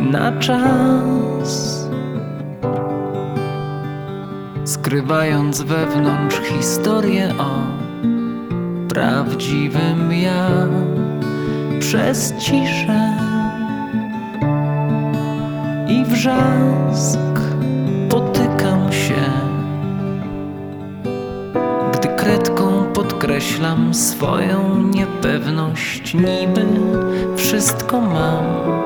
na czas, skrywając wewnątrz historię o prawdziwym ja. Przez ciszę i wrzask potykam się, gdy kredką podkreślam swoją niepewność. Niby wszystko mam,